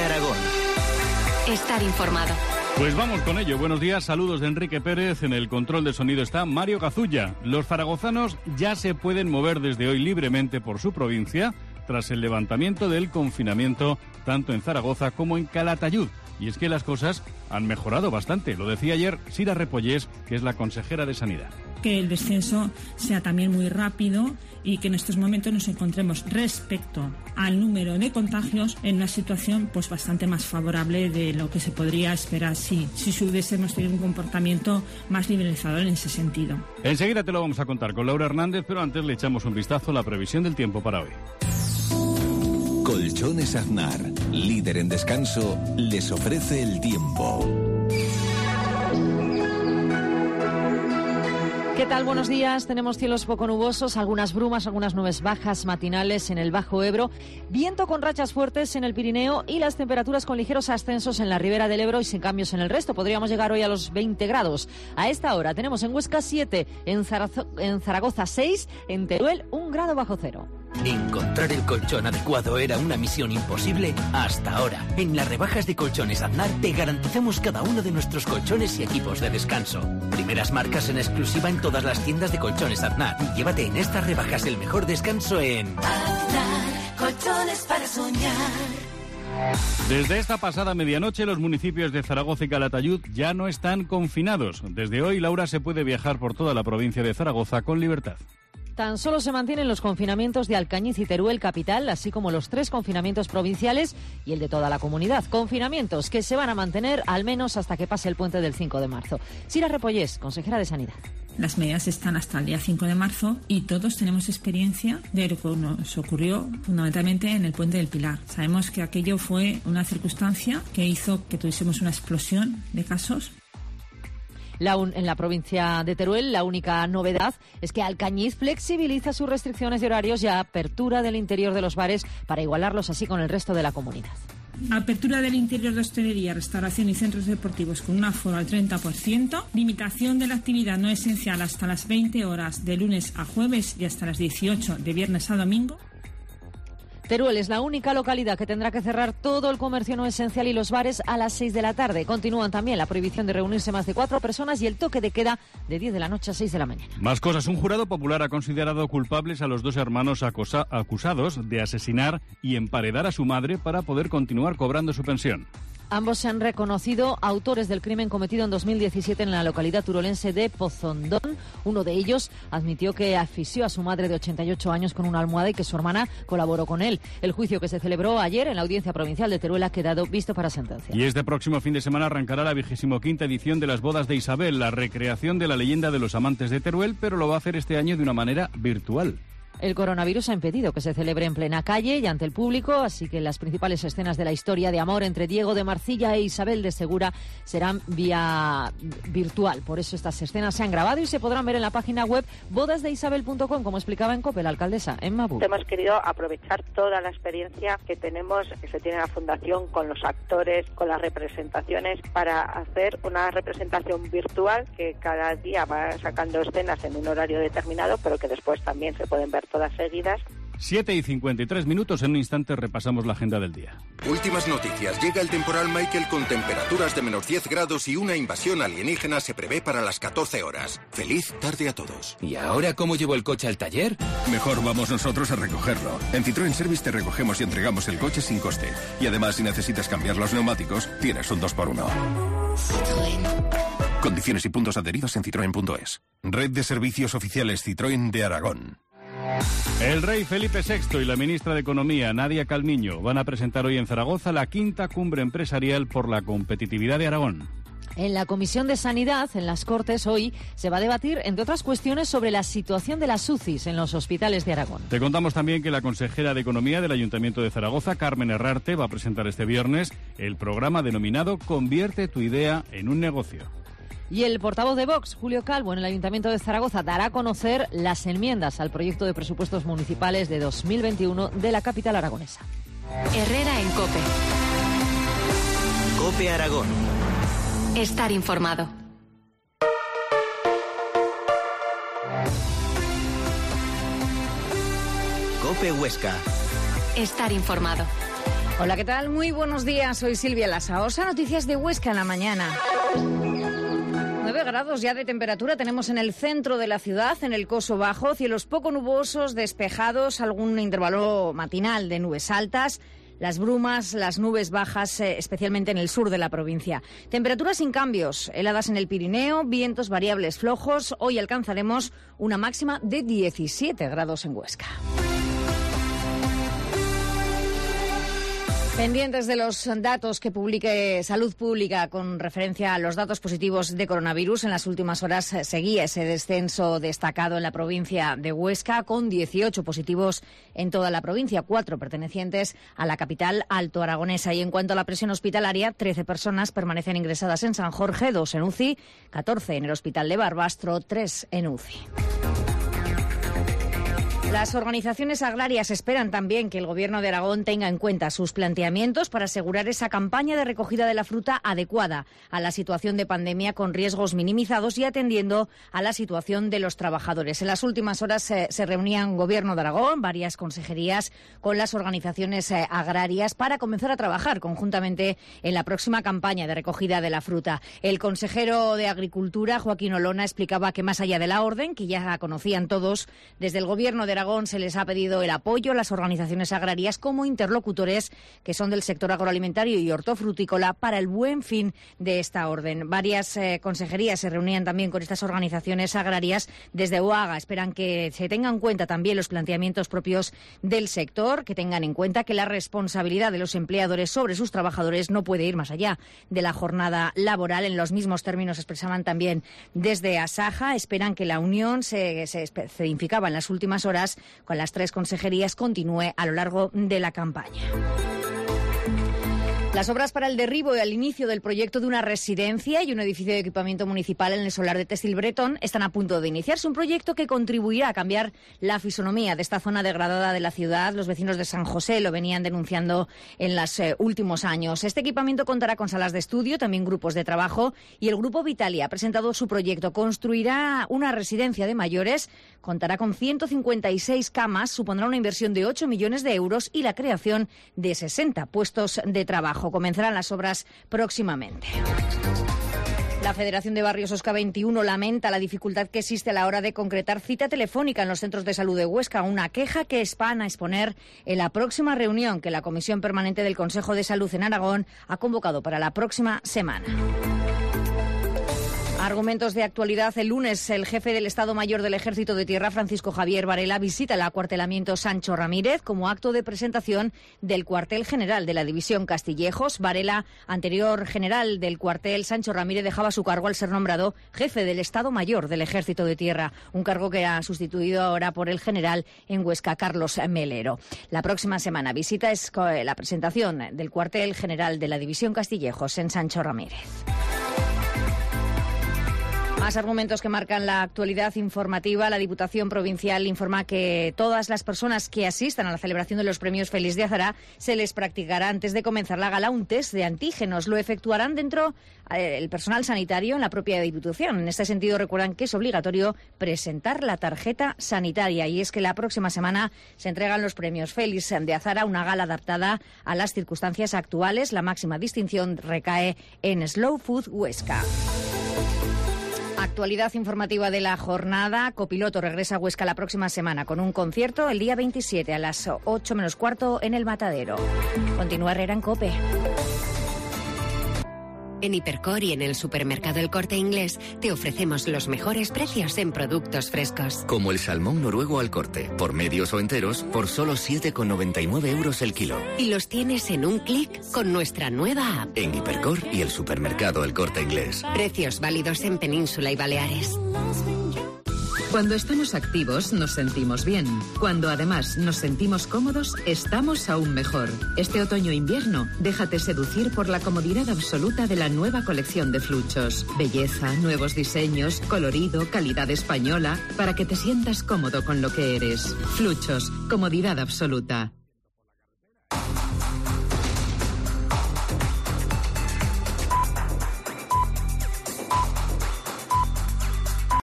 Aragón. Estar informado. Pues vamos con ello. Buenos días, saludos de Enrique Pérez. En el control de sonido está Mario Cazulla. Los zaragozanos ya se pueden mover desde hoy libremente por su provincia tras el levantamiento del confinamiento tanto en Zaragoza como en Calatayud. Y es que las cosas han mejorado bastante. Lo decía ayer Sira Repollés, que es la consejera de Sanidad. Que el descenso sea también muy rápido y que en estos momentos nos encontremos respecto al número de contagios en una situación pues bastante más favorable de lo que se podría esperar si hubiésemos tenido un comportamiento más liberalizador en ese sentido. Enseguida te lo vamos a contar con Laura Hernández, pero antes le echamos un vistazo a la previsión del tiempo para hoy. Colchones Aznar, líder en descanso, les ofrece el tiempo. ¿Qué tal? Buenos días. Tenemos cielos poco nubosos, algunas brumas, algunas nubes bajas matinales en el Bajo Ebro, viento con rachas fuertes en el Pirineo y las temperaturas con ligeros ascensos en la ribera del Ebro y sin cambios en el resto. Podríamos llegar hoy a los 20 grados. A esta hora tenemos en Huesca 7, en Zaragoza 6, en Teruel 1 grado bajo cero. Encontrar el colchón adecuado era una misión imposible hasta ahora. En las rebajas de Colchones Aznar te garantizamos cada uno de nuestros colchones y equipos de descanso. Primeras marcas en exclusiva en todas las tiendas de Colchones Aznar. Llévate en estas rebajas el mejor descanso en Aznar, colchones para soñar. Desde esta pasada medianoche los municipios de Zaragoza y Calatayud ya no están confinados. Desde hoy, Laura, se puede viajar por toda la provincia de Zaragoza con libertad. Tan solo se mantienen los confinamientos de Alcañiz y Teruel capital, así como los 3 confinamientos provinciales y el de toda la comunidad. Confinamientos que se van a mantener al menos hasta que pase el puente del 5 de marzo. Sira Repollés, consejera de Sanidad. Las medidas están hasta el día 5 de marzo y todos tenemos experiencia de lo que nos ocurrió fundamentalmente en el Puente del Pilar. Sabemos que aquello fue una circunstancia que hizo que tuviésemos una explosión de casos. En la provincia de Teruel, la única novedad es que Alcañiz flexibiliza sus restricciones de horarios y apertura del interior de los bares para igualarlos así con el resto de la comunidad. Apertura del interior de hostelería, restauración y centros deportivos con un aforo al 30%. Limitación de la actividad no esencial hasta las 20 horas de lunes a jueves y hasta las 18 de viernes a domingo. Teruel es la única localidad que tendrá que cerrar todo el comercio no esencial y los bares a las 6 de la tarde. Continúan también la prohibición de reunirse más de 4 personas y el toque de queda de 10 de la noche a 6 de la mañana. Más cosas. Un jurado popular ha considerado culpables a los 2 hermanos acusados de asesinar y emparedar a su madre para poder continuar cobrando su pensión. Ambos se han reconocido autores del crimen cometido en 2017 en la localidad turolense de Pozondón. Uno de ellos admitió que asfixió a su madre de 88 años con una almohada y que su hermana colaboró con él. El juicio que se celebró ayer en la Audiencia Provincial de Teruel ha quedado visto para sentencia. Y este próximo fin de semana arrancará la 25ª edición de las bodas de Isabel, la recreación de la leyenda de los amantes de Teruel, pero lo va a hacer este año de una manera virtual. El coronavirus ha impedido que se celebre en plena calle y ante el público, así que las principales escenas de la historia de amor entre Diego de Marcilla e Isabel de Segura serán vía virtual. Por eso estas escenas se han grabado y se podrán ver en la página web bodasdeisabel.com, como explicaba en COPE la alcaldesa Emma Bull. Hemos querido aprovechar toda la experiencia que tenemos, que se tiene en la Fundación, con los actores, con las representaciones, para hacer una representación virtual que cada día va sacando escenas en un horario determinado, pero que después también se pueden ver todas seguidas. 7:53. En un instante repasamos la agenda del día. Últimas noticias. Llega el temporal Michael con temperaturas de menos 10 grados y una invasión alienígena se prevé para las 14 horas. Feliz tarde a todos. ¿Y ahora cómo llevo el coche al taller? Mejor vamos nosotros a recogerlo. En Citroën Service te recogemos y entregamos el coche sin coste. Y además, si necesitas cambiar los neumáticos, tienes un 2x1. Citroën. Condiciones y puntos adheridos en citroen.es. Red de servicios oficiales Citroën de Aragón. El rey Felipe VI y la ministra de Economía, Nadia Calviño, van a presentar hoy en Zaragoza la 5ª cumbre empresarial por la competitividad de Aragón. En la Comisión de Sanidad, en las Cortes, hoy se va a debatir, entre otras cuestiones, sobre la situación de las UCIs en los hospitales de Aragón. Te contamos también que la consejera de Economía del Ayuntamiento de Zaragoza, Carmen Herrarte, va a presentar este viernes el programa denominado Convierte tu idea en un negocio. Y el portavoz de Vox, Julio Calvo, en el Ayuntamiento de Zaragoza, dará a conocer las enmiendas al proyecto de presupuestos municipales de 2021 de la capital aragonesa. Herrera en COPE. COPE Aragón. Estar informado. COPE Huesca. Estar informado. Hola, ¿qué tal? Muy buenos días, soy Silvia Lasaosa, noticias de Huesca en la mañana. 9 grados ya de temperatura tenemos en el centro de la ciudad, en el Coso Bajo, cielos poco nubosos, despejados, algún intervalo matinal de nubes altas. Las brumas, las nubes bajas, especialmente en el sur de la provincia. Temperaturas sin cambios, heladas en el Pirineo, vientos variables flojos. Hoy alcanzaremos una máxima de 17 grados en Huesca. Pendientes de los datos que publique Salud Pública con referencia a los datos positivos de coronavirus. En las últimas horas seguía ese descenso destacado en la provincia de Huesca, con 18 positivos en toda la provincia, 4 pertenecientes a la capital altoaragonesa. Y en cuanto a la presión hospitalaria, 13 personas permanecen ingresadas en San Jorge, 2 en UCI, 14 en el Hospital de Barbastro, 3 en UCI. Las organizaciones agrarias esperan también que el Gobierno de Aragón tenga en cuenta sus planteamientos para asegurar esa campaña de recogida de la fruta adecuada a la situación de pandemia, con riesgos minimizados y atendiendo a la situación de los trabajadores. En las últimas horas se reunían Gobierno de Aragón, varias consejerías con las organizaciones agrarias para comenzar a trabajar conjuntamente en la próxima campaña de recogida de la fruta. El consejero de Agricultura, Joaquín Olona, explicaba que más allá de la orden, que ya conocían todos, desde el Gobierno de Aragón se les ha pedido el apoyo a las organizaciones agrarias como interlocutores que son del sector agroalimentario y hortofrutícola para el buen fin de esta orden. Varias consejerías se reunían también con estas organizaciones agrarias desde UAGA. Esperan que se tengan en cuenta también los planteamientos propios del sector, que tengan en cuenta que la responsabilidad de los empleadores sobre sus trabajadores no puede ir más allá de la jornada laboral. En los mismos términos expresaban también desde Asaja. Esperan que la unión se especificaba en las últimas horas con las 3 consejerías continúe a lo largo de la campaña. Las obras para el derribo y al inicio del proyecto de una residencia y un edificio de equipamiento municipal en el solar de Testil Bretón están a punto de iniciarse. Un proyecto que contribuirá a cambiar la fisonomía de esta zona degradada de la ciudad. Los vecinos de San José lo venían denunciando en los últimos años. Este equipamiento contará con salas de estudio, también grupos de trabajo, y el Grupo Vitalia ha presentado su proyecto. Construirá una residencia de mayores, contará con 156 camas, supondrá una inversión de 8 millones de euros y la creación de 60 puestos de trabajo. Comenzarán las obras próximamente. La Federación de Barrios Osca 21 lamenta la dificultad que existe a la hora de concretar cita telefónica en los centros de salud de Huesca, una queja que van a exponer en la próxima reunión que la Comisión Permanente del Consejo de Salud en Aragón ha convocado para la próxima semana. Argumentos de actualidad. El lunes, el jefe del Estado Mayor del Ejército de Tierra, Francisco Javier Varela, visita el acuartelamiento Sancho Ramírez como acto de presentación del cuartel general de la División Castillejos. Varela, anterior general del cuartel Sancho Ramírez, dejaba su cargo al ser nombrado jefe del Estado Mayor del Ejército de Tierra, un cargo que ha sustituido ahora por el general en Huesca, Carlos Melero. La próxima semana visita es la presentación del cuartel general de la División Castillejos en Sancho Ramírez. Más argumentos que marcan la actualidad informativa. La Diputación Provincial informa que todas las personas que asistan a la celebración de los premios Félix de Azara se les practicará antes de comenzar la gala un test de antígenos. Lo efectuarán dentro el personal sanitario en la propia Diputación. En este sentido, recuerdan que es obligatorio presentar la tarjeta sanitaria. Y es que la próxima semana se entregan los premios Félix de Azara, una gala adaptada a las circunstancias actuales. La máxima distinción recae en Slow Food Huesca. Actualidad informativa de la jornada. Copiloto regresa a Huesca la próxima semana con un concierto el día 27 a las 8 menos cuarto en El Matadero. Continúa Herrera en COPE. En Hipercor y en el supermercado El Corte Inglés te ofrecemos los mejores precios en productos frescos. Como el salmón noruego al corte, por medios o enteros, por solo 7,99 euros el kilo. Y los tienes en un clic con nuestra nueva app. En Hipercor y el supermercado El Corte Inglés. Precios válidos en Península y Baleares. Cuando estamos activos nos sentimos bien. Cuando además nos sentimos cómodos, estamos aún mejor. Este otoño-invierno, déjate seducir por la comodidad absoluta de la nueva colección de Fluchos. Belleza, nuevos diseños, colorido, calidad española, para que te sientas cómodo con lo que eres. Fluchos, comodidad absoluta.